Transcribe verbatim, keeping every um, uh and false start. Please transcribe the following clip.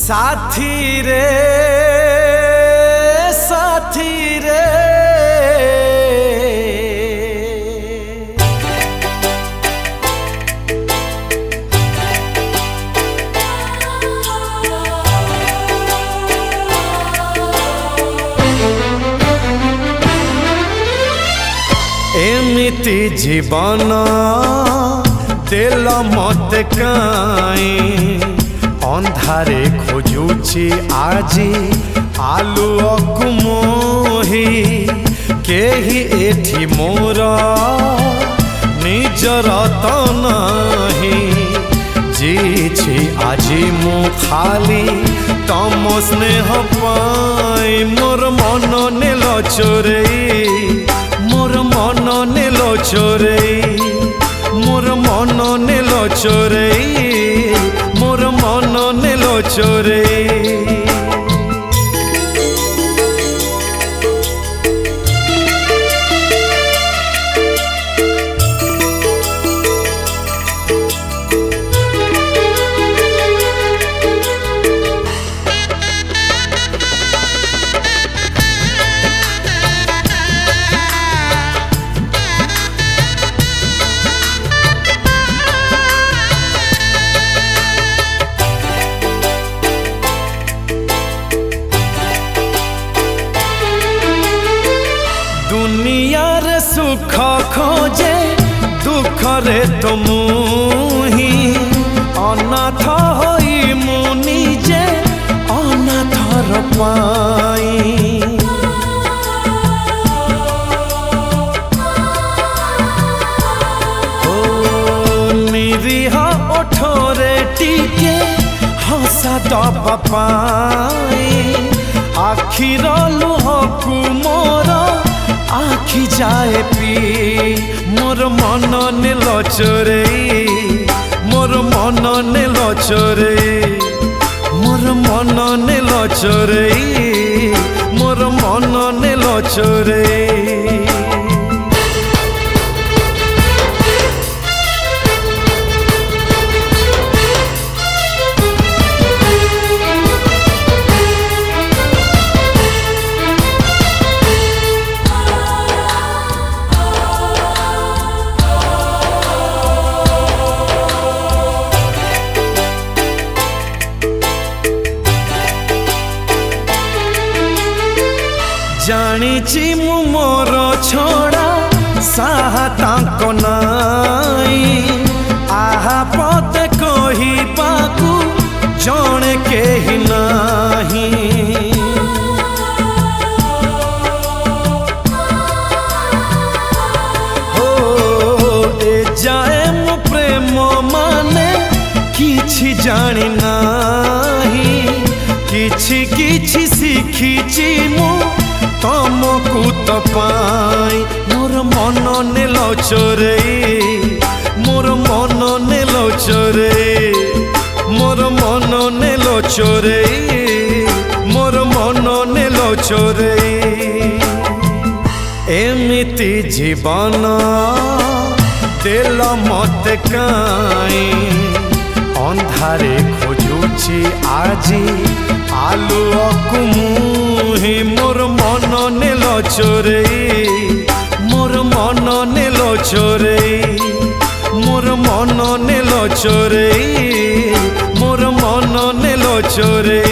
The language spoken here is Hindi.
साथी रे साथी रे एमिति जीवन दिल मत काई अंधारे खोजुची आजी आलुअकु मोही केही एठी मोर निजर त नाही जीछि आजी मु खाली तम स्नेह पाई मोर मन नेल चोरेई मोर मन नेल चोरेई मोर मन नेल चोरेई मोर मन नेल चोरेई। दुनियार सुख खोजे दुख रे तो मुही अनाथ होई मु निजे अनाथर पाई ओ निरीह ओठरे टिके हसा दबा पाई आखिर लुहकु मोर आखि जाए पी मोर मन नेल चोरेई मोर मन नेल चोरेई मोर मन नेल चोरेई मोर मन नेल चोरेई। जानिछि मु मोर छोड़ा साहा तांको नाई आहा पद कही पाकु जणे केही नाही हो ए जाए मु प्रेम माने किछि जानि नाही किछि किछि शिखिछि मु तमकु तो पाई मोर मन नेल चोरेई मोर मन नेल चोरेई मोर मन नेल चोरेई मोर मन नेल चोरेई। एमिति जीवन दिल मत काई अंधारे खोजुची आजी आलुअकु मुही मोर मन नेल चोरेई मोर मन नेल चोरेई मोर मन नेल चोरेई मोर मन नेल चोरेई।